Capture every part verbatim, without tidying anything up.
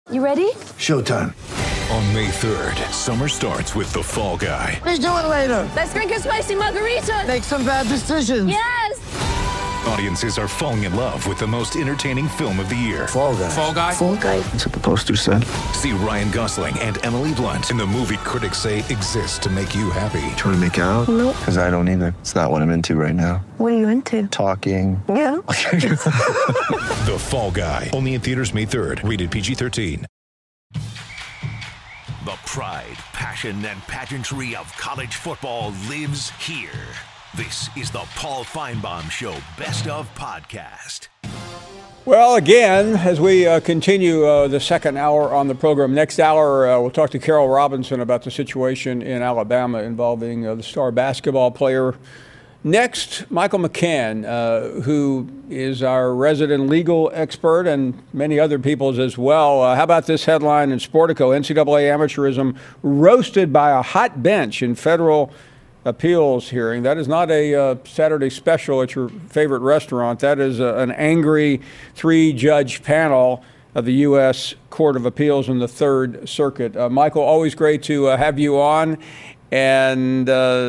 You ready? Showtime. On May third, summer starts with The Fall Guy. Let's do it later. Let's drink a spicy margarita. Make some bad decisions. Yes! Audiences are falling in love with the most entertaining film of the year. Fall Guy. Fall Guy? Fall Guy. That's what the poster said. See Ryan Gosling and Emily Blunt in the movie critics say exists to make you happy. Trying to make it out? Nope. Because I don't either. It's not what I'm into right now. What are you into? Talking. Yeah. The Fall Guy. Only in theaters May third. Rated P G thirteen. The pride, passion, and pageantry of college football lives here. This is the Paul Feinbaum Show Best of Podcast. Well, again, as we uh, continue uh, the second hour on the program, next hour uh, we'll talk to Carol Robinson about the situation in Alabama involving uh, the star basketball player. Next, Michael McCann, uh, who is our resident legal expert and many other people's as well. Uh, how about this headline in Sportico? N C double A amateurism roasted by a hot bench in federal appeals hearing. That is not a uh, Saturday special at your favorite restaurant. That is uh, an angry three-judge panel of the U S Court of Appeals in the Third Circuit. Uh, Michael, always great to uh, have you on. And uh,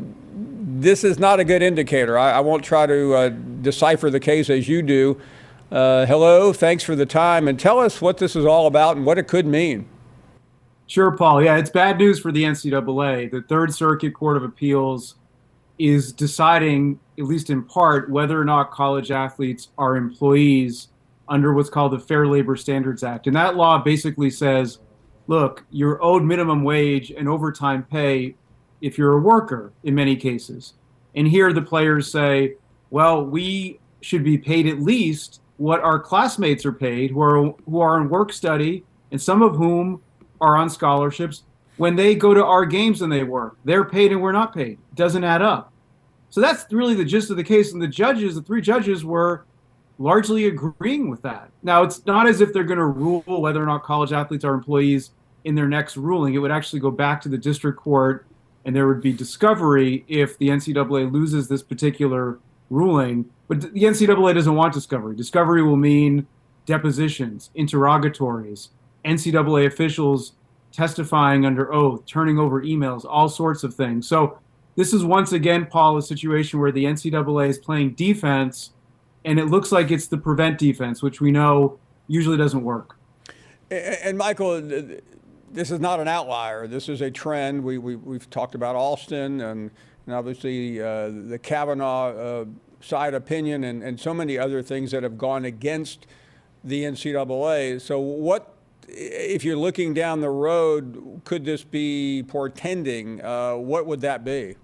this is not a good indicator. I, I won't try to uh, decipher the case as you do. Uh, hello, thanks for the time. And tell us what this is all about and what it could mean. Sure, Paul. Yeah, it's bad news for the N C double A. The Third Circuit Court of Appeals is deciding, at least in part, whether or not college athletes are employees under what's called the Fair Labor Standards Act. And that law basically says, look, you're owed minimum wage and overtime pay if you're a worker in many cases. And here the players say, well, we should be paid at least what our classmates are paid who are who are in work study, and some of whom are on scholarships. When they go to our games and they work, they're paid and we're not paid. It doesn't add up. So that's really the gist of the case. And the judges, the three judges, were largely agreeing with that. Now, it's not as if they're going to rule whether or not college athletes are employees in their next ruling. It would actually go back to the district court, and there would be discovery if the N C double A loses this particular ruling. But the N C double A doesn't want discovery. Discovery will mean depositions, interrogatories, N C double A officials testifying under oath, turning over emails, all sorts of things. So this is once again, Paul, a situation where the N C double A is playing defense, and it looks like it's the prevent defense, which we know usually doesn't work. And, and Michael, this is not an outlier. This is a trend. We, we, we've talked about Alston and, and obviously uh, the Kavanaugh uh, side opinion and, and so many other things that have gone against the N C double A. So what, if you're looking down the road, could this be portending? Uh, what would that be?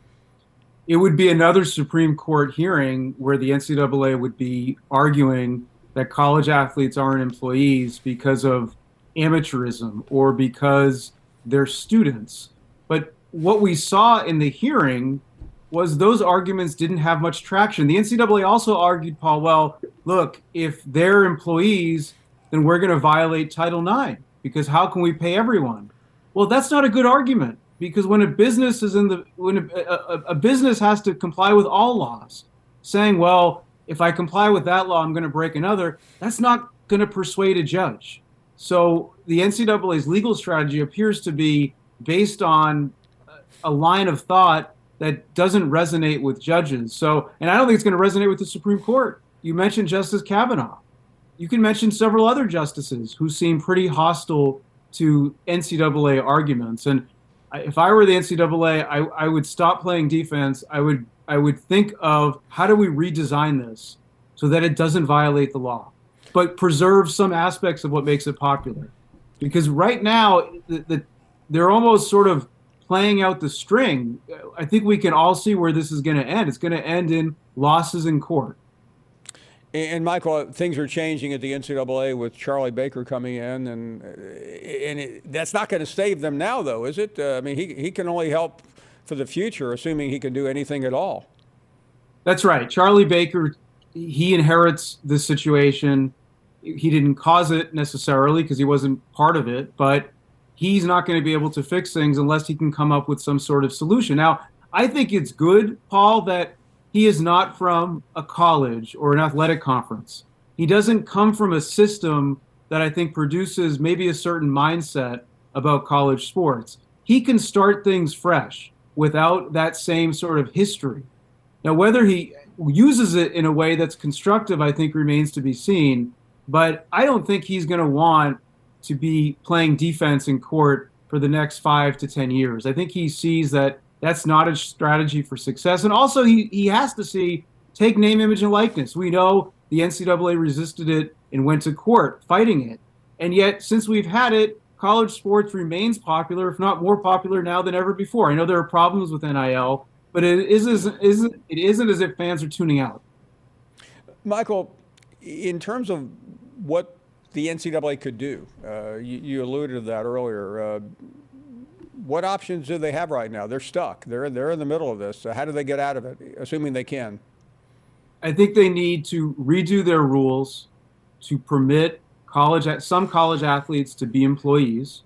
It would be another Supreme Court hearing where the N C double A would be arguing that college athletes aren't employees because of amateurism or because they're students. But what we saw in the hearing was those arguments didn't have much traction. The N C double A also argued, Paul, well, look, if they're employees, then we're going to violate Title nine, because how can we pay everyone? Well, that's not a good argument, because when a business is in the when a, a, a business has to comply with all laws, saying, well, if I comply with that law, I'm going to break another, that's not going to persuade a judge. So the N C double A's legal strategy appears to be based on a line of thought that doesn't resonate with judges. So, and I don't think it's going to resonate with the Supreme Court. You mentioned Justice Kavanaugh. You can mention several other justices who seem pretty hostile to N C double A arguments. And if I were the N C double A, I, I would stop playing defense. I would I would think of how do we redesign this so that it doesn't violate the law, but preserve some aspects of what makes it popular. Because right now, the, the, they're almost sort of playing out the string. I think we can all see where this is going to end. It's going to end in losses in court. And Michael, things are changing at the N C double A with Charlie Baker coming in, and and it, that's not going to save them now, though, is it? Uh, I mean, he he can only help for the future, assuming he can do anything at all. That's right. Charlie Baker, he inherits this situation. He didn't cause it necessarily because he wasn't part of it, but he's not going to be able to fix things unless he can come up with some sort of solution. Now, I think it's good, Paul, that he is not from a college or an athletic conference. He doesn't come from a system that I think produces maybe a certain mindset about college sports. He can start things fresh without that same sort of history. Now, whether he uses it in a way that's constructive, I think remains to be seen. But I don't think he's going to want to be playing defense in court for the next five to ten years. I think he sees that that's not a strategy for success. And also, he, he has to see, take name, image, and likeness. We know the N C double A resisted it and went to court fighting it. And yet, since we've had it, college sports remains popular, if not more popular now than ever before. I know there are problems with N I L, but it isn't, isn't, it isn't as if fans are tuning out. Michael, in terms of what the N C double A could do, uh, you, you alluded to that earlier. Uh, what options do they have right now? They're stuck. They're, they're in the middle of this. So how do they get out of it, assuming they can? I think they need to redo their rules to permit college, some college athletes to be employees,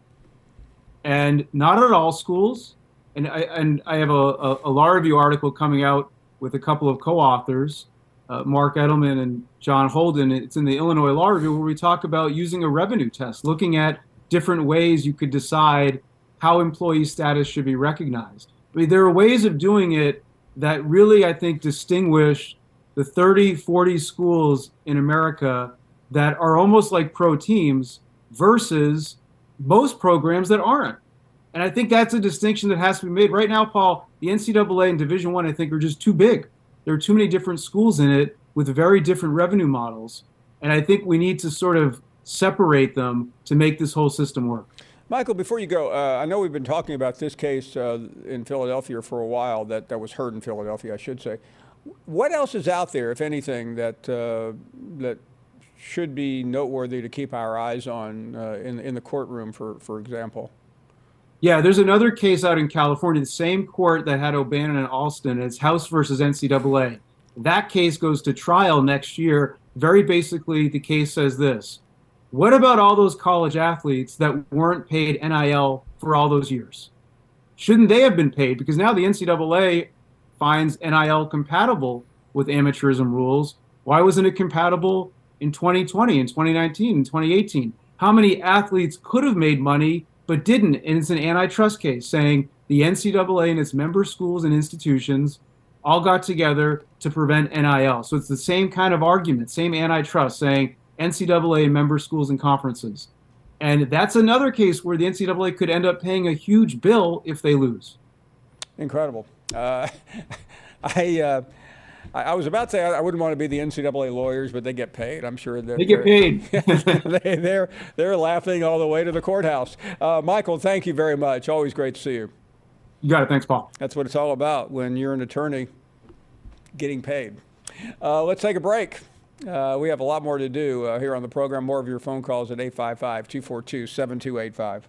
and not at all schools. And I, and I have a, a, a law review article coming out with a couple of co-authors, uh, Mark Edelman and John Holden. It's in the Illinois Law Review, where we talk about using a revenue test, looking at different ways you could decide how employee status should be recognized. I mean, there are ways of doing it that really, I think, distinguish the thirty, forty schools in America that are almost like pro teams versus most programs that aren't. And I think that's a distinction that has to be made. Right now, Paul, the N C double A and Division I, I think, are just too big. There are too many different schools in it with very different revenue models. And I think we need to sort of separate them to make this whole system work. Michael, before you go, uh, I know we've been talking about this case uh, in Philadelphia for a while, that, that was heard in Philadelphia, I should say. What else is out there, if anything, that uh, that should be noteworthy to keep our eyes on uh, in, in the courtroom, for, for example? Yeah, there's another case out in California, the same court that had O'Bannon and Alston. It's House versus N C double A. That case goes to trial next year. Very basically, the case says this: what about all those college athletes that weren't paid N I L for all those years? Shouldn't they have been paid? Because now the N C double A finds N I L compatible with amateurism rules. Why wasn't it compatible in twenty twenty, in twenty nineteen, in twenty eighteen? How many athletes could have made money but didn't? And it's an antitrust case saying the N C double A and its member schools and institutions all got together to prevent N I L. So it's the same kind of argument, same antitrust, saying N C double A member schools and conferences. And that's another case where the N C double A could end up paying a huge bill if they lose. Incredible. Uh, I uh, I was about to say I wouldn't want to be the N C double A lawyers, but they get paid. I'm sure that they get paid. they, they're they're laughing all the way to the courthouse. Uh, Michael, thank you very much. Always great to see you. You got it. Thanks, Paul. That's what it's all about when you're an attorney getting paid. Uh, let's take a break. Uh, we have a lot more to do uh, here on the program. More of your phone calls at eight five five, two four two, seven two eight five.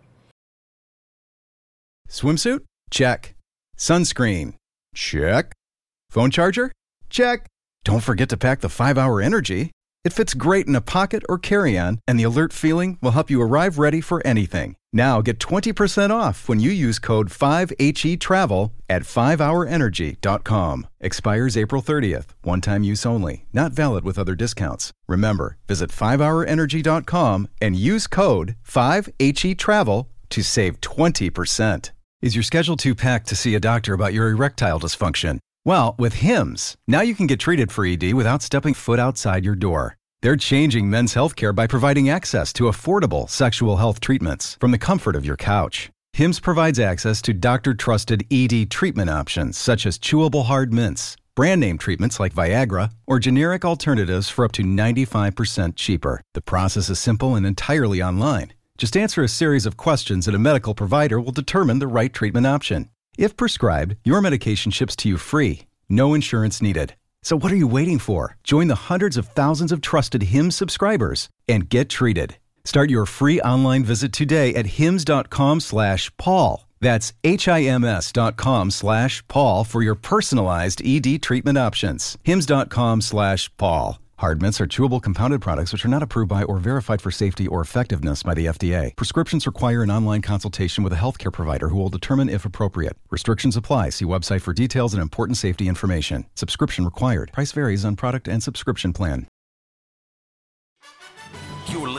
Swimsuit? Check. Sunscreen? Check. Phone charger? Check. Don't forget to pack the five hour Energy. It fits great in a pocket or carry-on, and the alert feeling will help you arrive ready for anything. Now get twenty percent off when you use code five H E travel at five hour energy dot com. Expires April thirtieth. One-time use only. Not valid with other discounts. Remember, visit five hour energy dot com and use code five H E travel to save twenty percent. Is your schedule too packed to see a doctor about your erectile dysfunction? Well, with Hims, now you can get treated for E D without stepping foot outside your door. They're changing men's healthcare by providing access to affordable sexual health treatments from the comfort of your couch. Hims provides access to doctor-trusted E D treatment options such as chewable hard mints, brand name treatments like Viagra, or generic alternatives for up to ninety-five percent cheaper. The process is simple and entirely online. Just answer a series of questions and a medical provider will determine the right treatment option. If prescribed, your medication ships to you free. No insurance needed. So what are you waiting for? Join the hundreds of thousands of trusted Hims subscribers and get treated. Start your free online visit today at hims dot com slash Paul. That's H-I-M-S dot com slash Paul for your personalized E D treatment options. hims dot com slash Paul. Hard mints are chewable compounded products which are not approved by or verified for safety or effectiveness by the F D A. Prescriptions require an online consultation with a healthcare provider who will determine if appropriate. Restrictions apply. See website for details and important safety information. Subscription required. Price varies on product and subscription plan. You're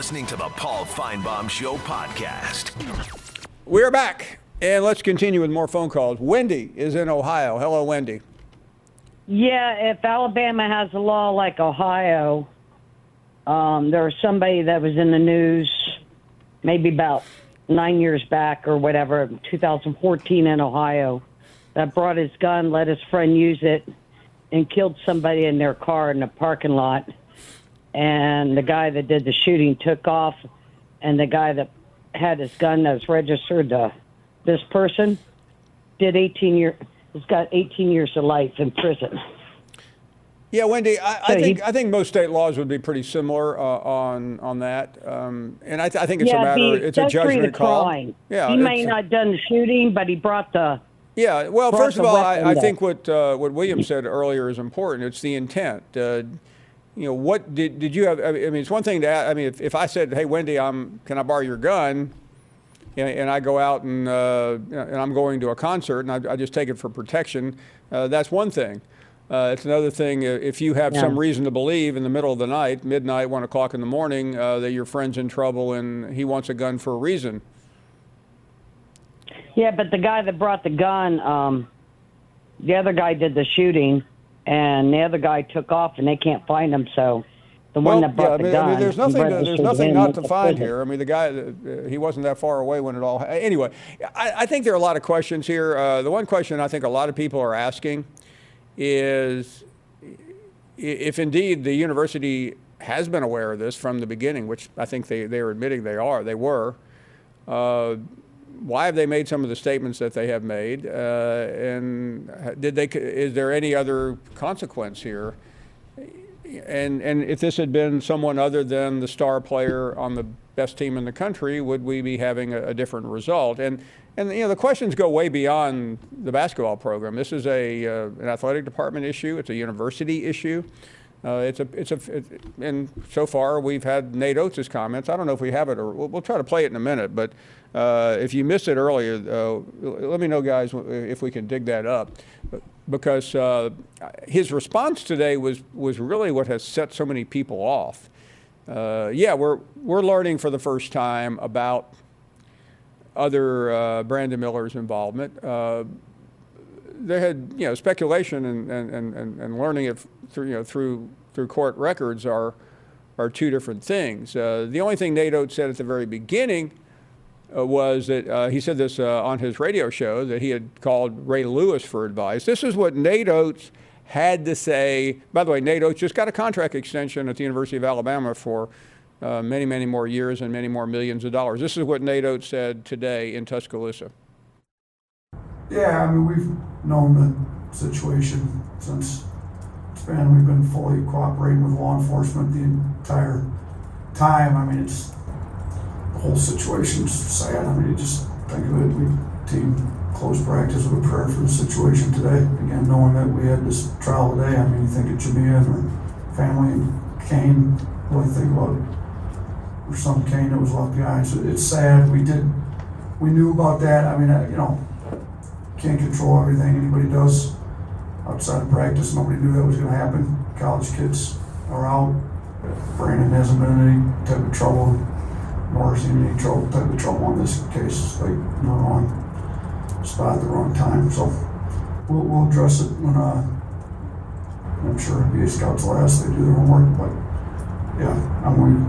listening to the Paul Feinbaum Show podcast. We're back, and let's continue with more phone calls. Wendy is in Ohio. Hello, Wendy. Yeah, if Alabama has a law like Ohio, um, there was somebody that was in the news maybe about nine years back or whatever, two thousand fourteen in Ohio, that brought his gun, let his friend use it, and killed somebody in their car in the parking lot. And the guy that did the shooting took off, and the guy that had his gun that was registered to this person did eighteen years. He's got eighteen years of life in prison. Yeah, Wendy, I, So I think he- I think most state laws would be pretty similar uh, on on that, um, and I, th- I think it's yeah, a matter. the It's a accessory to judgment call. crime. Yeah, he may it's- not have done the shooting, but he brought the. Yeah, well, brought first of the all, I, weapon I there. think what uh, what William said earlier is important. It's the intent. Uh, you know, what did did you have? I mean, it's one thing to. ask- I mean, if, if I said, "Hey, Wendy, I'm can I borrow your gun?" and, and I go out and uh, and I'm going to a concert and I, I just take it for protection, uh, that's one thing. Uh, it's another thing if you have Yeah. some reason to believe in the middle of the night, midnight, one o'clock in the morning, uh, that your friend's in trouble and he wants a gun for a reason. Yeah, but the guy that brought the gun, um, the other guy did the shooting, and the other guy took off, and they can't find him. So the one that brought yeah, I the mean, gun, I mean, there's he nothing. To, registered there's nothing him not with to the find prison. here. I mean, the guy, uh, he wasn't that far away when it all. Anyway, I, I think there are a lot of questions here. Uh, the one question I think a lot of people are asking is, if indeed the university has been aware of this from the beginning, which I think they they are admitting they are, they were. Uh, why have they made some of the statements that they have made? Uh, and did they? Is there any other consequence here? And and if this had been someone other than the star player on the best team in the country, would we be having a, a different result? And and you know the questions go way beyond the basketball program. This is a uh, an athletic department issue. It's a university issue. Uh, it's a it's a it, and so far we've had Nate Oates' comments. I don't know if we have it or we'll, we'll try to play it in a minute. But uh, if you missed it earlier, uh, let me know, guys, if we can dig that up. Because uh, his response today was was really what has set so many people off. Uh, yeah, we're we're learning for the first time about other uh, Brandon Miller's involvement. Uh, there had you know speculation and and, and, and learning it through you know through through court records are are two different things. Uh, the only thing Nate Oates said at the very beginning Uh, was that uh, he said this uh, on his radio show that he had called Ray Lewis for advice. This is what Nate Oates had to say. By the way, Nate Oates just got a contract extension at the University of Alabama for uh, many, many more years and many more millions of dollars. This is what Nate Oates said today in Tuscaloosa. Yeah, I mean, we've known the situation since it's been, we've been fully cooperating with law enforcement the entire time. I mean, it's, the whole situation's sad. I mean, you just think of it, we team closed practice with a prayer for the situation today. Again, knowing that we had this trial today, I mean, you think of Jamia and her family and Kane, really think about it. Her son Kane that was left behind. So it's sad. We did, we knew about that. I mean, I, you know, can't control everything anybody does outside of practice. Nobody knew that was going to happen. College kids are out. Brandon hasn't been in any type of trouble. Nor seen any trouble, type of trouble on this case, like in the wrong spot at the wrong time. So we'll, we'll address it when uh, I'm sure B A Scouts will ask, they do their homework. But yeah, I'm going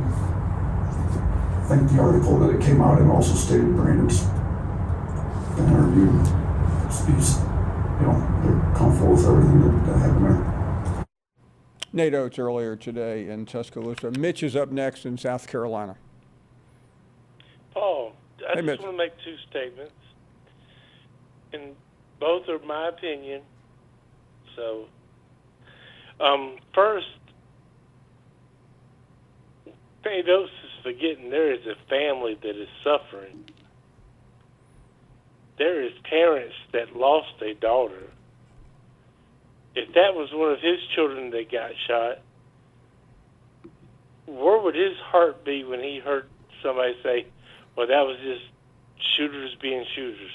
I think the article that it came out and also stated Brandon's been interviewed. He's, you know, they're comfortable with everything that, that happened there. Nate Oates earlier today in Tuscaloosa. Mitch is up next in South Carolina. Paul, I Hey, just Mitch. want to make two statements, and both are my opinion. So, um, first, Nate Oates is forgetting there is a family that is suffering. There is parents that lost a daughter. If that was one of his children that got shot, where would his heart be when he heard somebody say, well, that was just shooters being shooters?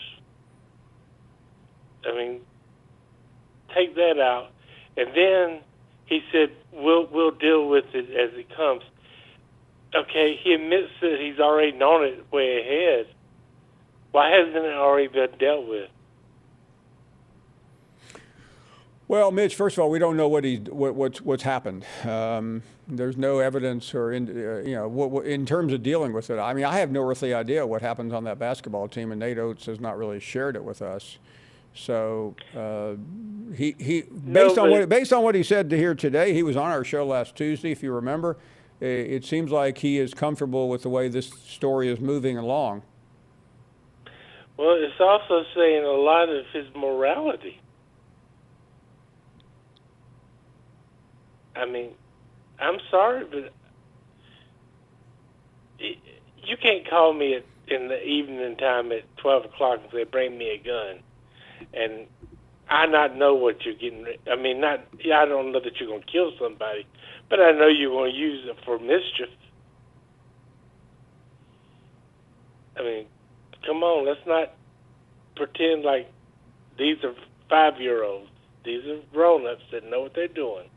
I mean, take that out. And then he said, we'll we'll deal with it as it comes. Okay, he admits that he's already known it way ahead. Why hasn't it already been dealt with? Well, Mitch, first of all, we don't know what he what, what's what's happened. Um, there's no evidence, or in, uh, you know, what, what, in terms of dealing with it. I mean, I have no earthly idea what happens on that basketball team, and Nate Oates has not really shared it with us. So uh, he he based No, on but- what based on what he said here today, he was on our show last Tuesday, if you remember. It, it seems like he is comfortable with the way this story is moving along. Well, it's also saying a lot of his morality. I mean, I'm sorry, but you can't call me at, in the evening time at twelve o'clock and say, bring me a gun. And I not know what you're getting. I mean, not. Yeah, I don't know that you're going to kill somebody, but I know you're going to use it for mischief. I mean, come on, let's not pretend like these are five-year-olds. These are grown-ups that know what they're doing.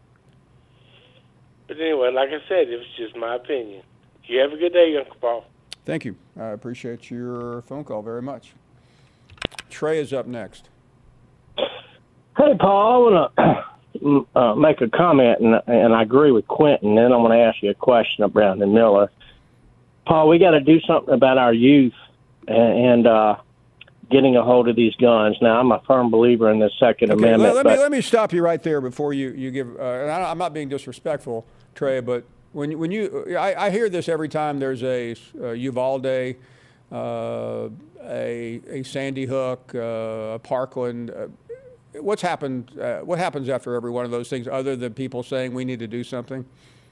But anyway, like I said, it was just my opinion. You have a good day, Uncle Paul. Thank you. I appreciate your phone call very much. Trey is up next. Hey, Paul, I want to uh, make a comment, and, and I agree with Quentin. Then I want to ask you a question of Brandon Miller. Paul, we got to do something about our youth and, and uh, getting a hold of these guns. Now, I'm a firm believer in the Second Okay, Amendment. let, let but me let me stop you right there before you you give. Uh, and I, I'm not being disrespectful, Trey, but when you- when you I, I hear this every time there's a, a Uvalde, uh, a a Sandy Hook, uh, a Parkland. Uh, what's happened? Uh, what happens after every one of those things, other than people saying we need to do something?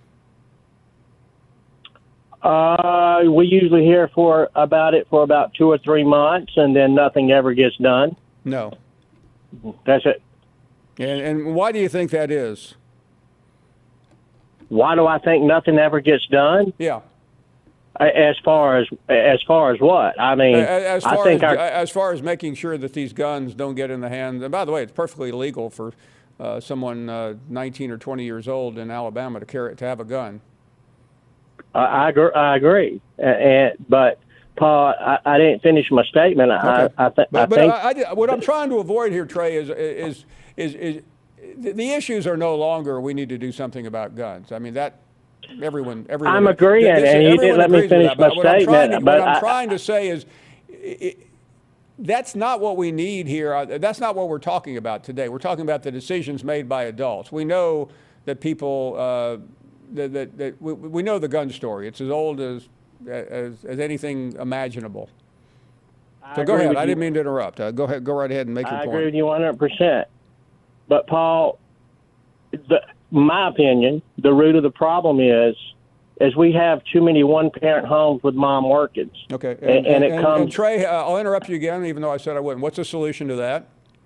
Uh, we usually hear for about it for about two or three months, and then nothing ever gets done. No. That's it. And and why do you think that is? Why do I think nothing ever gets done? Yeah. As far as as far as what? I mean, As far I think as, our, as far as making sure that these guns don't get in the hands, and by the way, it's perfectly legal for uh, someone uh, nineteen or twenty years old in Alabama to carry to have a gun. I, I agree. I agree. And, but Paul, I, I didn't finish my statement. Okay. I, I, th- But, I but think I, I, what I'm trying to avoid here, Trey, is is is, is the the issues are no longer we need to do something about guns. I mean that everyone everyone. I'm agreeing, this- and you didn't everyone let me agrees with finish that. my But what I'm trying to, statement, what but I'm I- trying to say is. It, That's not what we need here. Uh, That's not what we're talking about today. We're talking about the decisions made by adults. We know that people, uh, that, that, that we, we know the gun story. It's as old as as, as anything imaginable. I So go agree ahead. with I you. didn't mean to interrupt. Uh, go ahead. Go right ahead and make your I point. agree with you one hundred percent. But Paul, the, my opinion, the root of the problem is, is we have too many one-parent homes with mom working. Okay. And, and it and, comes. and Trey, uh, I'll interrupt you again, even though I said I wouldn't. What's the solution to that?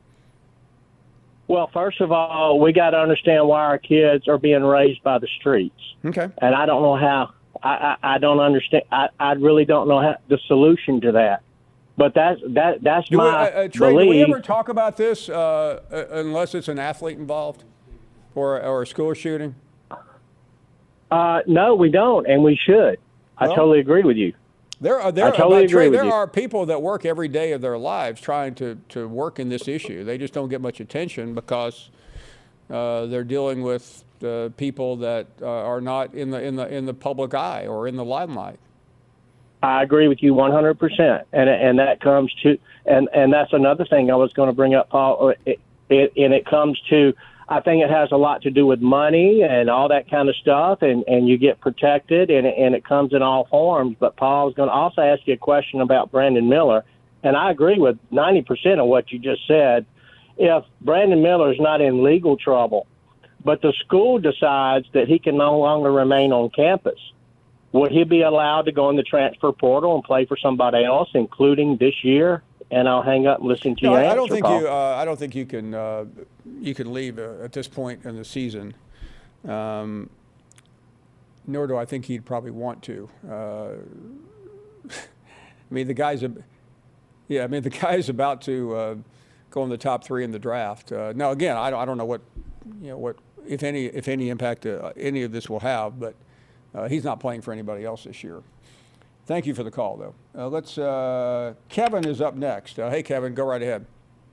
Well, first of all, we got to understand why our kids are being raised by the streets. Okay. And I don't know how. I, I, I don't understand. I, I really don't know how, the solution to that. But that's that that's Do we, my uh, uh, Trey, belief. do we ever talk about this uh, uh, unless it's an athlete involved or or a school shooting? Uh, no, we don't, and we should. I Well, totally agree with you. There are there, I totally but Trey, agree with there you. are people that work every day of their lives trying to, to work in this issue. They just don't get much attention because uh, they're dealing with uh, people that uh, are not in the in the in the public eye or in the limelight. I agree with you one hundred percent, and and that comes to and and that's another thing I was going to bring up, Paul. It, it, and it comes to, I think it has a lot to do with money and all that kind of stuff, and, and you get protected, and and it comes in all forms. But Paul, I was going to also ask you a question about Brandon Miller, and I agree with ninety percent of what you just said. If Brandon Miller is not in legal trouble, but the school decides that he can no longer remain on campus, would he be allowed to go in the transfer portal and play for somebody else, including this year? And I'll hang up and listen to No, your I, answer, I don't think Paul. you. Uh, I don't think you can. Uh, you can leave uh, at this point in the season. Um, nor do I think he'd probably want to. Uh, I mean, the guy's. A, yeah, I mean, the guy's about to uh, go in the top three in the draft. Uh, now, again, I don't. I don't know what, you know, what if any if any impact uh, any of this will have, but. Uh, he's not playing for anybody else this year. Thank you for the call, though. Uh, let's. Uh, Kevin is up next. Uh, hey, Kevin, go right ahead.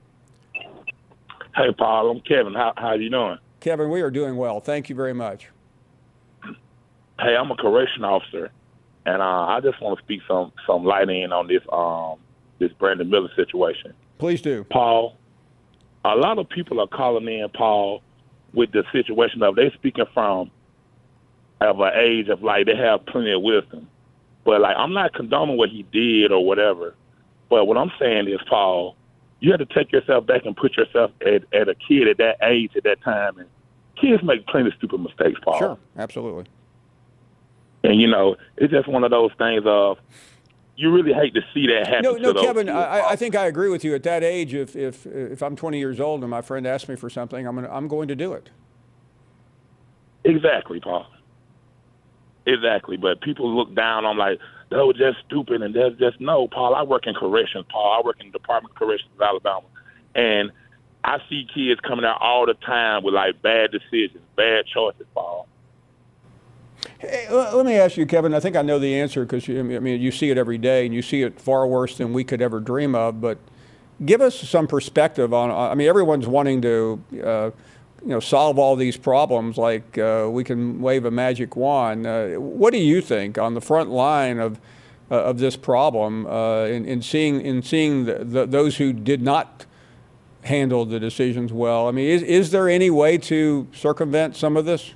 Hey, Paul. I'm Kevin. How how you doing? Kevin, we are doing well. Thank you very much. Hey, I'm a correction officer, and uh, I just want to speak some some light in on this um this Brandon Miller situation. Please do, Paul. A lot of people are calling in, Paul, with the situation of they speaking from of an age of like they have plenty of wisdom, but like I'm not condoning what he did or whatever. But what I'm saying is, Paul, you have to take yourself back and put yourself at, at a kid at that age at that time, and kids make plenty of stupid mistakes, Paul. Sure, absolutely. And, you know, it's just one of those things of you really hate to see that happen. No, to no, those Kevin, kids. I, I think I agree with you. At that age, if if if I'm twenty years old and my friend asks me for something, I'm gonna, I'm going to do it. Exactly, Paul. Exactly. But people look down on like, they were just stupid, and they're just, no, Paul, I work in corrections, Paul. I work in the Department of Corrections of Alabama. And I see kids coming out all the time with, like, bad decisions, bad choices, Paul. Hey, let me ask you, Kevin. I think I know the answer because I mean you see it every day, and you see it far worse than we could ever dream of. But give us some perspective on. I mean, everyone's wanting to, uh, you know, solve all these problems like uh, we can wave a magic wand. Uh, what do you think on the front line of uh, of this problem uh, in, in seeing in seeing the, the, those who did not handle the decisions well? I mean, is is there any way to circumvent some of this?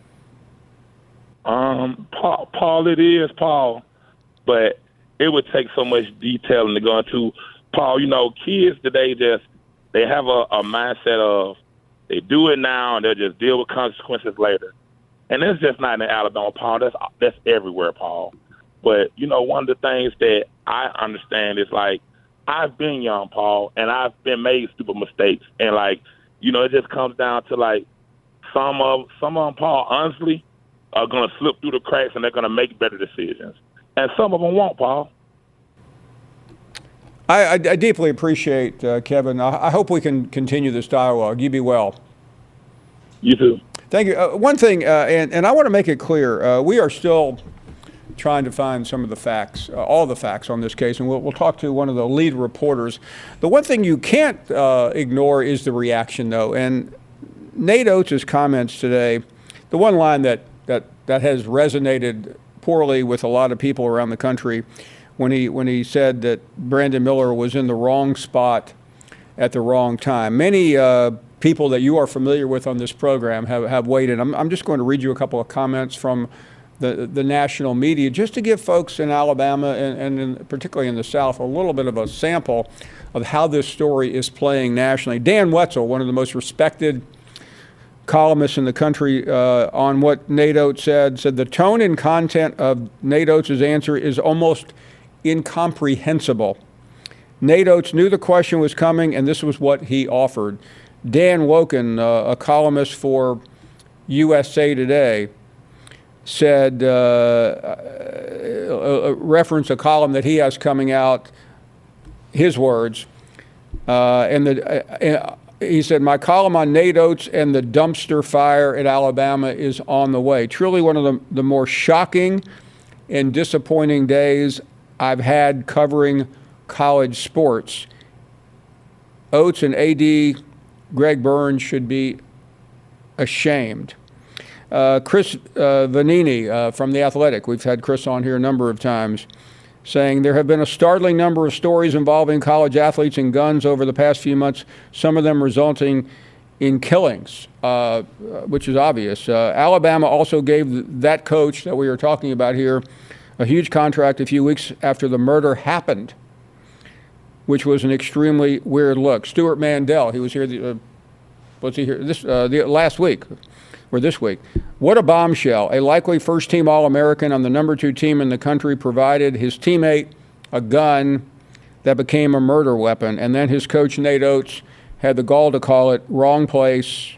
Um, Paul, Paul, it is, Paul, but it would take so much detailing to go into. Paul, you know, kids today just, they have a, a mindset of they do it now and they'll just deal with consequences later. And that's just not in Alabama, Paul. That's, that's everywhere, Paul. But, you know, one of the things that I understand is, like, I've been young, Paul, and I've been made stupid mistakes. And, like, you know, it just comes down to, like, some of, some of them, Paul, honestly, are going to slip through the cracks and they're going to make better decisions. And some of them won't, Paul. I, I, I deeply appreciate, uh, Kevin. I, I hope we can continue this dialogue. You be well. You too. Thank you. Uh, one thing, uh, and, and I want to make it clear, uh, we are still trying to find some of the facts, uh, all the facts on this case, and we'll, we'll talk to one of the lead reporters. The one thing you can't uh, ignore is the reaction, though. And Nate Oates' comments today, the one line that that that has resonated poorly with a lot of people around the country when he when he said that Brandon Miller was in the wrong spot at the wrong time. Many uh, people that you are familiar with on this program have, have weighed in. I'm, I'm just going to read you a couple of comments from the the national media just to give folks in Alabama and, and in, particularly in the South a little bit of a sample of how this story is playing nationally. Dan Wetzel, one of the most respected columnists in the country, uh, on what Nate Oates said, said the tone and content of Nate Oates' answer is almost incomprehensible. Nate Oates knew the question was coming, and this was what he offered. Dan Woken, uh, a columnist for U S A Today, said, uh, uh, reference a column that he has coming out, his words, uh, and the uh, he said, my column on Nate Oates and the dumpster fire at Alabama is on the way. Truly one of the, the more shocking and disappointing days I've had covering college sports. Oates and A D Greg Burns should be ashamed. Uh, Chris uh, Vanini uh, from The Athletic, we've had Chris on here a number of times, saying there have been a startling number of stories involving college athletes and guns over the past few months, some of them resulting in killings, uh, which is obvious. Uh, Alabama also gave that coach that we were talking about here a huge contract a few weeks after the murder happened, which was an extremely weird look. Stuart Mandel, he was here, the, uh, what's he here, this, uh, the, last week, or this week. What a bombshell. A likely first-team All-American on the number two team in the country provided his teammate a gun that became a murder weapon, and then his coach, Nate Oates, had the gall to call it wrong place,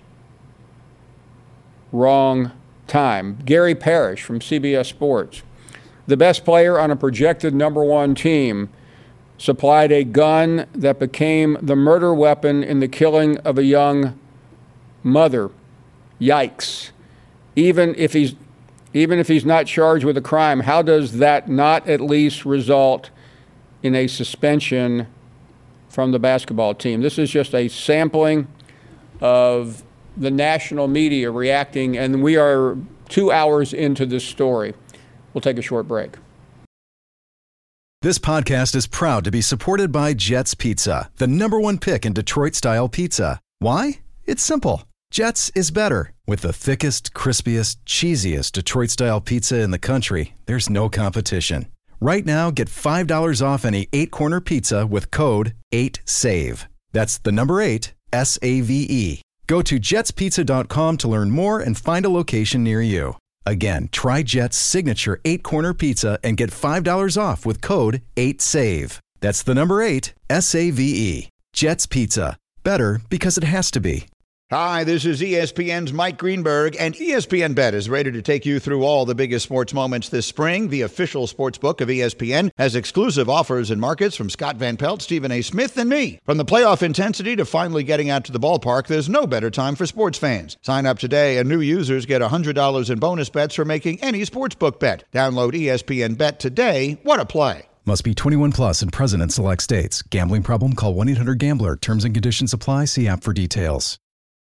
wrong time. Gary Parrish from C B S Sports, the best player on a projected number one team, supplied a gun that became the murder weapon in the killing of a young mother. Yikes. Even if he's even if he's not charged with a crime, how does that not at least result in a suspension from the basketball team? This is just a sampling of the national media reacting, and we are two hours into this story. We'll take a short break. This podcast is proud to be supported by Jets Pizza, the number one pick in Detroit-style pizza. Why? It's simple. Jets is better. With the thickest, crispiest, cheesiest Detroit-style pizza in the country, there's no competition. Right now, get five dollars off any eight-corner pizza with code eight save. That's the number eight, S A V E. Go to jets pizza dot com to learn more and find a location near you. Again, try Jet's signature eight-corner pizza and get five dollars off with code eight save. That's the number eight, S A V E. Jet's Pizza. Better because it has to be. Hi, this is E S P N's Mike Greenberg, and E S P N Bet is ready to take you through all the biggest sports moments this spring. The official sports book of E S P N has exclusive offers and markets from Scott Van Pelt, Stephen A. Smith, and me. From the playoff intensity to finally getting out to the ballpark, there's no better time for sports fans. Sign up today, and new users get one hundred dollars in bonus bets for making any sportsbook bet. Download E S P N Bet today. What a play. Must be twenty-one plus and present in select states. Gambling problem? Call one eight hundred gambler. Terms and conditions apply. See app for details.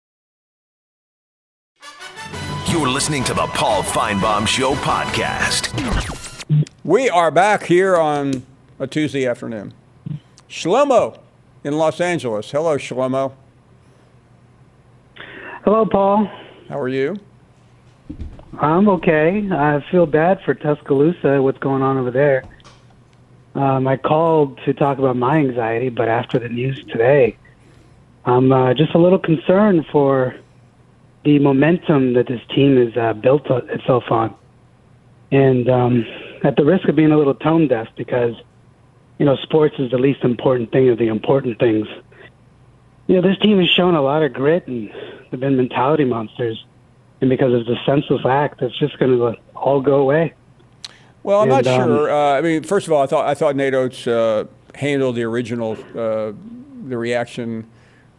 You're listening to the Paul Feinbaum Show podcast. We are back here on a Tuesday afternoon. Shlomo in Los Angeles. Hello, Shlomo. Hello, Paul. How are you? I'm okay. I feel bad for Tuscaloosa, what's going on over there. Um, I called to talk about my anxiety, but after the news today, I'm uh, just a little concerned for the momentum that this team has uh, built itself on. And um, at the risk of being a little tone deaf, because, you know, sports is the least important thing of the important things. You know, this team has shown a lot of grit, and they've been mentality monsters. And because of the senseless act, it's just going to all go away. Well, I'm and, not um, sure. Uh, I mean, first of all, I thought I thought Nate Oates uh, handled the original, uh, the reaction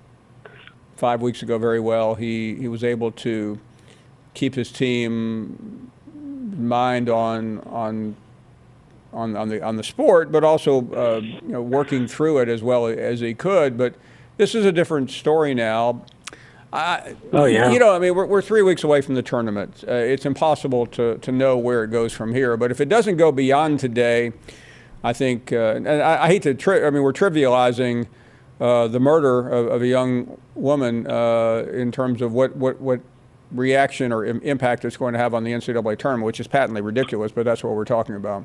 five weeks ago very well. He he was able to keep his team mind on on on on the on the sport, but also uh, you know, working through it as well as he could. But this is a different story now. I, oh yeah. You know, I mean, we're we're three weeks away from the tournament. Uh, it's impossible to to know where it goes from here. But if it doesn't go beyond today, I think, uh, and I, I hate to. Tri- I mean, we're trivializing Uh, the murder of, of a young woman uh, in terms of what, what, what reaction or im- impact it's going to have on the N C double A tournament, which is patently ridiculous, but that's what we're talking about.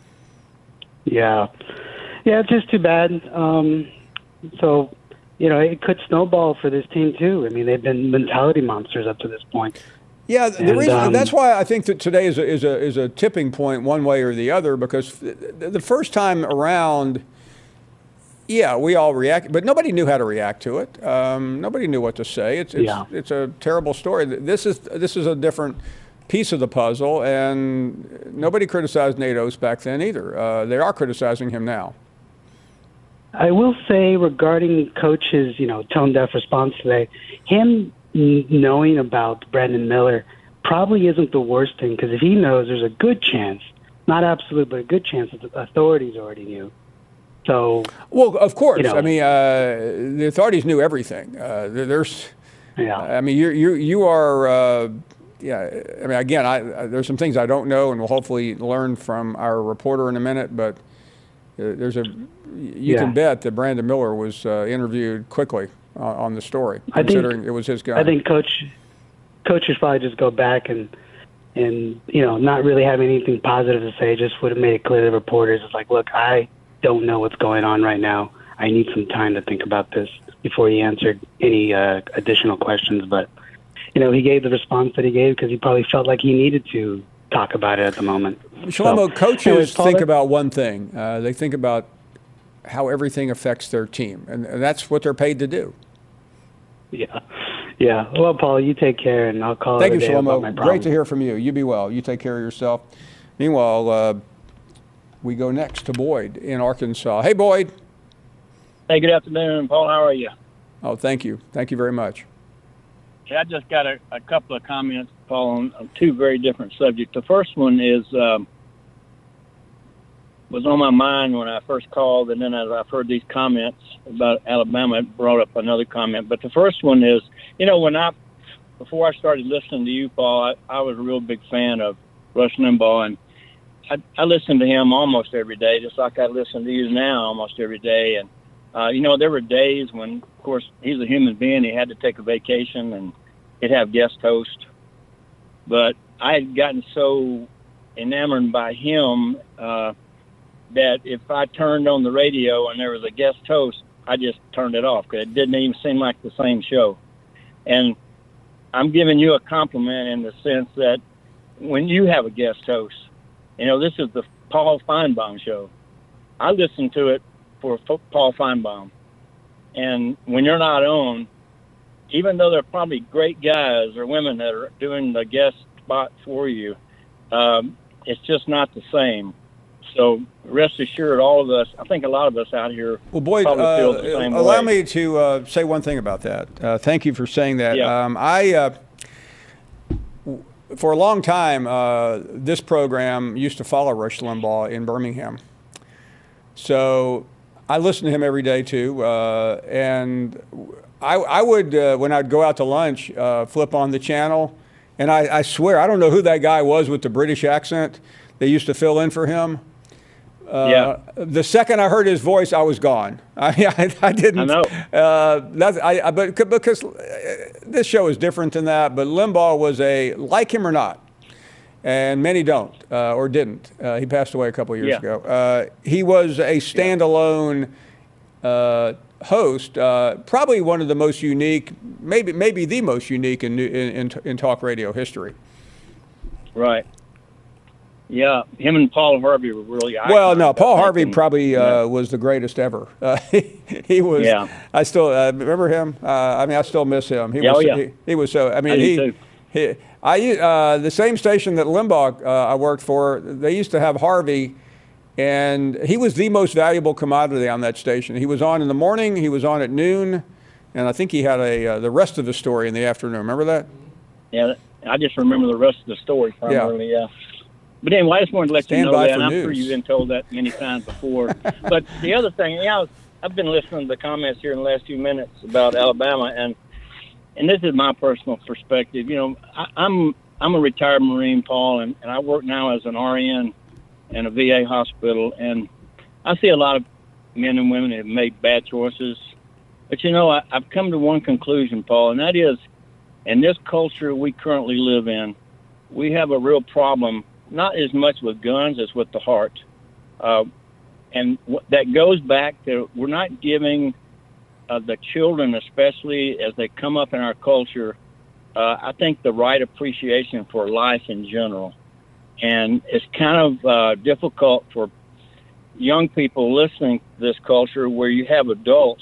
Yeah. Yeah, it's just too bad. Um, so, you know, it could snowball for this team, too. I mean, they've been mentality monsters up to this point. Yeah, the and, reason um, that's why I think that today is a, is a, is a tipping point one way or the other, because the first time around, yeah, we all react, but nobody knew how to react to it. Um, nobody knew what to say. It's it's, yeah. it's a terrible story. This is this is a different piece of the puzzle, and nobody criticized Nate Oates back then either. Uh, they are criticizing him now. I will say regarding Coach's, you know, tone-deaf response today, him n- knowing about Brandon Miller probably isn't the worst thing, because if he knows, there's a good chance, not absolute, but a good chance that the authorities already knew. So, well, of course. You know, I mean, uh, the authorities knew everything. Uh, there's, yeah. I mean, you you you are, uh, yeah. I mean, again, I, I there's some things I don't know, and we'll hopefully learn from our reporter in a minute. But uh, there's a, you yeah. can bet that Brandon Miller was uh, interviewed quickly uh, on the story, I considering think, it was his gun. I think Coach, Coach should probably just go back and and you know not really have anything positive to say. Just would have made it clear to the reporters. It's like, look, I don't know what's going on right now. I need some time to think about this before he answered any uh, additional questions. But, you know, he gave the response that he gave because he probably felt like he needed to talk about it at the moment. Shlomo, so, coaches anyways, think Paul, about one thing. Uh, they think about how everything affects their team, and, and that's what they're paid to do. Yeah. Yeah. Well, Paul, you take care, and I'll call Thank it you, a day about my Shlomo. problem. Great to hear from you. You be well. You take care of yourself. Meanwhile, uh, we go next to Boyd in Arkansas. Hey, Boyd. Hey, good afternoon, Paul. How are you? Oh, thank you. Thank you very much. I just got a, a couple of comments, Paul, on, on two very different subjects. The first one is um, was on my mind when I first called, and then as I've heard these comments about Alabama, it brought up another comment. But the first one is, you know, when I before I started listening to you, Paul, I, I was a real big fan of Rush Limbaugh, and I, I listened to him almost every day, just like I listen to you now almost every day. And uh, you know, there were days when, of course, he's a human being. He had to take a vacation, and he'd have guest host. But I had gotten so enamored by him uh, that if I turned on the radio and there was a guest host, I just turned it off because it didn't even seem like the same show. And I'm giving you a compliment in the sense that when you have a guest host, you know, this is the Paul Finebaum show. I listen to it for Paul Finebaum. And when you're not on, even though they're probably great guys or women that are doing the guest spot for you, um, it's just not the same. So rest assured, all of us, I think a lot of us out here well, Boyd, probably uh, feel the same allow way. me to uh, say one thing about that. Uh, thank you for saying that. Yeah. Um, I, uh, for a long time, uh, this program used to follow Rush Limbaugh in Birmingham. So I listened to him every day too, uh, and I, I would, uh, when I'd go out to lunch, uh, flip on the channel, and I, I swear, I don't know who that guy was with the British accent. They used to fill in for him. Uh, yeah. The second I heard his voice, I was gone. I, I, I didn't. I know. Uh, that's, I, I, but because this show is different than that. But Limbaugh was a, like him or not, and many don't uh, or didn't. Uh, he passed away a couple years Yeah. ago. Uh, he was a standalone uh, host, uh, probably one of the most unique, maybe maybe the most unique in in, in, in talk radio history. Right. Yeah, him and Paul Harvey were really iconic. Well, no, Paul I Harvey think. probably uh, Yeah. was the greatest ever. Uh, he, he was. Yeah. I still uh, remember him. Uh, I mean, I still miss him. He Yeah, was. oh, yeah. He, he was so. I mean, I do he. too. he I uh, the same station that Limbaugh uh, I worked for. They used to have Harvey, and he was the most valuable commodity on that station. He was on in the morning. He was on at noon, and I think he had a uh, the rest of the story in the afternoon. Remember that? Yeah, I just remember the rest of the story primarily, yeah. But anyway, I just wanted to let Stand you know by that, for and I'm news. sure you've been told that many times before. But the other thing, yeah, I was, I've been listening to the comments here in the last few minutes about Alabama, and and this is my personal perspective. You know, I, I'm I'm a retired Marine, Paul, and, and I work now as an R N in a V A hospital, and I see a lot of men and women that have made bad choices. But, you know, I, I've come to one conclusion, Paul, and that is, in this culture we currently live in, we have a real problem, not as much with guns as with the heart. Uh, and w- that goes back to we're not giving uh, the children, especially as they come up in our culture, uh, I think the right appreciation for life in general. And it's kind of uh, difficult for young people listening to this culture where you have adults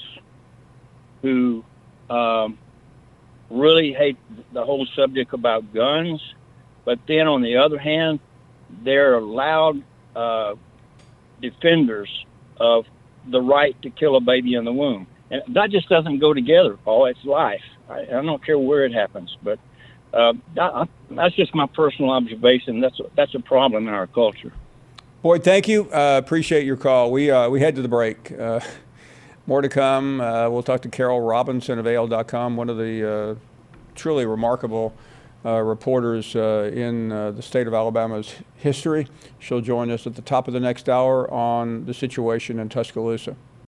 who um, really hate the whole subject about guns, but then on the other hand, they're loud uh, defenders of the right to kill a baby in the womb. And that just doesn't go together, Paul. It's life. I, I don't care where it happens, but uh, that, that's just my personal observation. That's a, that's a problem in our culture. Boyd, thank you. Uh, appreciate your call. We uh, we head to the break. Uh, more to come. Uh, we'll talk to Carol Robinson of A L dot com, one of the uh, truly remarkable uh, reporters uh, in uh, the state of Alabama's history. She'll join us at the top of the next hour on the situation in Tuscaloosa.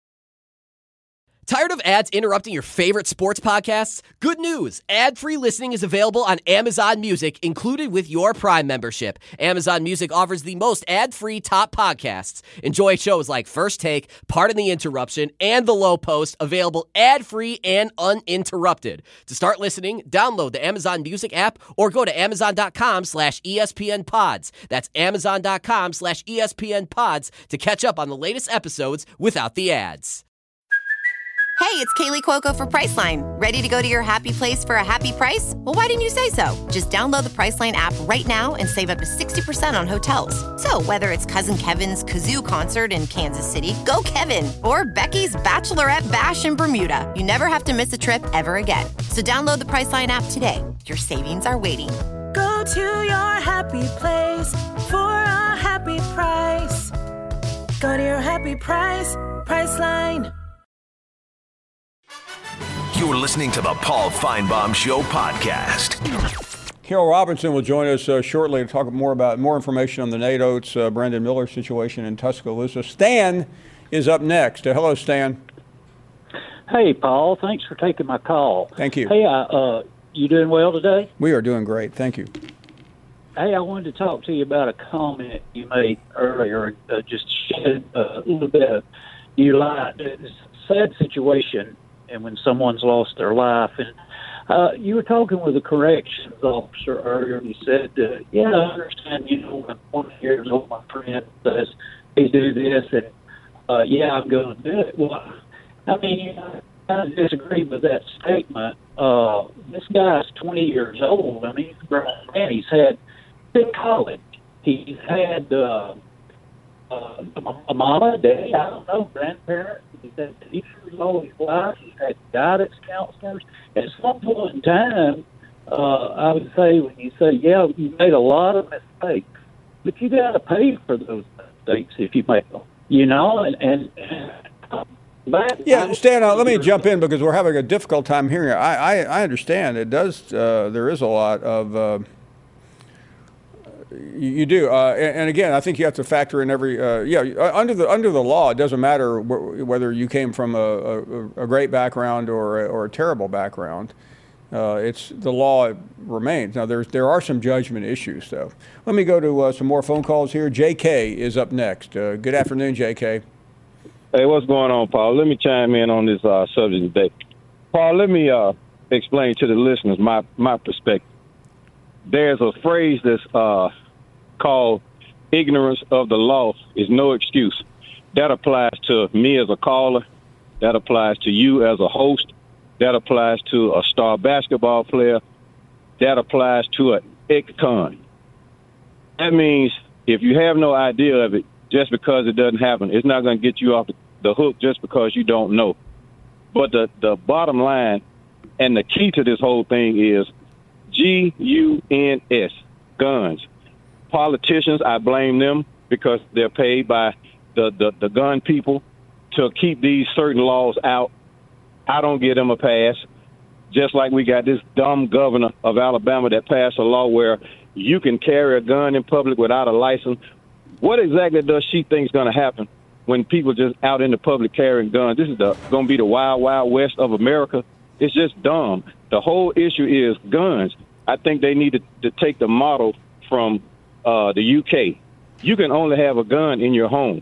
Tired of ads interrupting your favorite sports podcasts? Good news! Ad-free listening is available on Amazon Music, included with your Prime membership. Amazon Music offers the most ad-free top podcasts. Enjoy shows like First Take, Pardon the Interruption, and The Low Post, available ad-free and uninterrupted. To start listening, download the Amazon Music app or go to amazon.com slash ESPN pods. That's amazon.com slash ESPN pods to catch up on the latest episodes without the ads. Hey, it's Kaylee Cuoco for Priceline. Ready to go to your happy place for a happy price? Well, why didn't you say so? Just download the Priceline app right now and save up to sixty percent on hotels. So whether it's Cousin Kevin's Kazoo Concert in Kansas City, go Kevin, or Becky's Bachelorette Bash in Bermuda, you never have to miss a trip ever again. So download the Priceline app today. Your savings are waiting. Go to your happy place for a happy price. Go to your happy price, Priceline. You're listening to the Paul Feinbaum Show podcast. Carol Robinson will join us uh, shortly to talk more about more information on the Nate Oates, uh, Brandon Miller situation in Tuscaloosa. Stan is up next. Uh, hello, Stan. Hey, Paul. Thanks for taking my call. Thank you. Hey, uh, uh, you doing well today? We are doing great. Thank you. Hey, I wanted to talk to you about a comment you made earlier. Uh, just shed a little bit of you lied. It's a sad situation, and when someone's lost their life, and uh, you were talking with a corrections officer earlier, and he said, uh, "Yeah, I understand. You know, I'm twenty years old. My friend says he do this, and uh, yeah, I'm going to do it." Well, I mean, you know, I disagree with that statement. Uh, this guy's twenty years old. I mean, he's a grown man. He's had in college. He's had uh, uh, a mama, daddy, I don't know, grandparents. He's had teachers all his life. He's had guidance counselors. At some point in time, uh, I would say when you say, yeah, you made a lot of mistakes, but you got to pay for those mistakes if you make them, you know, and, and uh, But yeah, Stan, uh, let me jump in because we're having a difficult time hearing it. I, I, I understand it does. Uh, there is a lot of. Uh, you, you do, uh, and, and again, I think you have to factor in every. Uh, yeah, under the under the law, it doesn't matter wh- whether you came from a, a, a great background or a, or a terrible background. Uh, it's the law remains. Now, there's there are some judgment issues, though. Let me go to uh, some more phone calls here. J K is up next. Uh, good afternoon, J K. Hey, what's going on, Paul? Let me chime in on this uh, subject today. Paul, let me uh, explain to the listeners my, my perspective. There's a phrase that's uh, called ignorance of the law is no excuse. That applies to me as a caller. That applies to you as a host. That applies to a star basketball player. That applies to an ex-con. That means if you have no idea of it, just because it doesn't happen, it's not going to get you off the, the hook just because you don't know. But the, the bottom line and the key to this whole thing is G U N S, guns. Politicians, I blame them because they're paid by the, the, the gun people to keep these certain laws out. I don't give them a pass. Just like we got this dumb governor of Alabama that passed a law where you can carry a gun in public without a license. What exactly does she think is going to happen when people just out in the public carrying guns? This is the, going to be the wild, wild west of America. It's just dumb. The whole issue is guns. I think they need to, to take the model from uh, the U K. You can only have a gun in your home.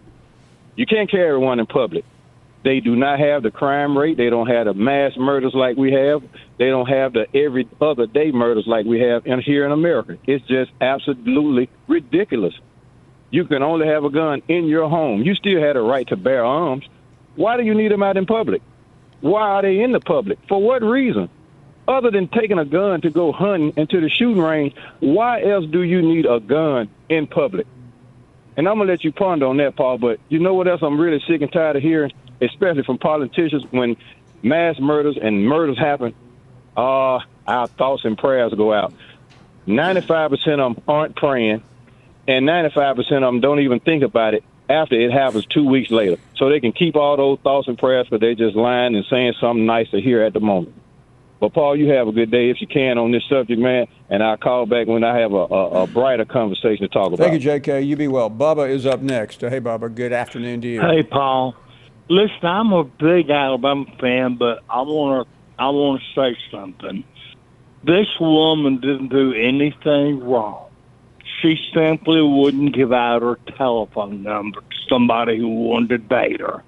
You can't carry one in public. They do not have the crime rate. They don't have the mass murders like we have. They don't have the every other day murders like we have in, here in America. It's just absolutely ridiculous. You can only have a gun in your home. You still had a right to bear arms. Why do you need them out in public? Why are they in the public? For what reason? Other than taking a gun to go hunting into the shooting range, why else do you need a gun in public? And I'm going to let you ponder on that, Paul, but you know what else I'm really sick and tired of hearing, especially from politicians when mass murders and murders happen? Uh, our thoughts and prayers go out. ninety-five percent of them aren't praying. And ninety-five percent of them don't even think about it after it happens two weeks later. So they can keep all those thoughts and prayers, but they're just lying and saying something nice to hear at the moment. But, Paul, you have a good day if you can on this subject, man, and I'll call back when I have a, a, a brighter conversation to talk about. Thank you, J K. You be well. Bubba is up next. Uh, hey, Bubba, good afternoon to you. Hey, Paul. Listen, I'm a big Alabama fan, but I want to I want to say something. This woman didn't do anything wrong. She simply wouldn't give out her telephone number to somebody who wanted to date her.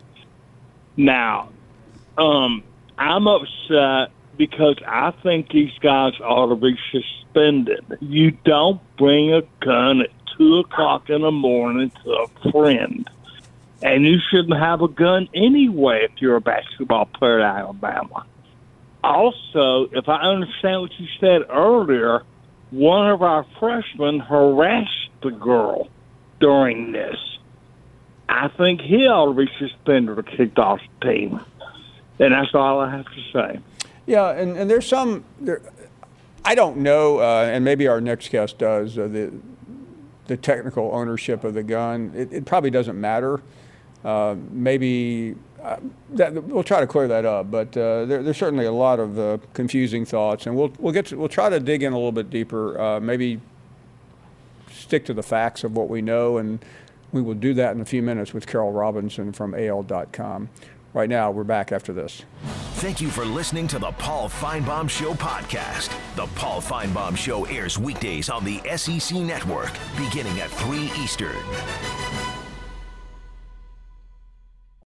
Now, um, I'm upset because I think these guys ought to be suspended. You don't bring a gun at two o'clock in the morning to a friend. And you shouldn't have a gun anyway if you're a basketball player at Alabama. Also, if I understand what you said earlier, one of our freshmen harassed the girl during this. I think he ought to be suspended or kicked off the team. And that's all I have to say. Yeah, and, and there's some, there, I don't know, uh, and maybe our next guest does, uh, the the technical ownership of the gun. It, it probably doesn't matter. Uh, maybe uh, that, we'll try to clear that up, but uh, there, there's certainly a lot of uh, confusing thoughts, and we'll we'll get to, we'll try to dig in a little bit deeper. Uh, maybe stick to the facts of what we know, and we will do that in a few minutes with Carol Robinson from A L dot com. Right now, we're back after this. Thank you for listening to the Paul Feinbaum Show podcast. The Paul Feinbaum Show airs weekdays on the S E C Network, beginning at three Eastern.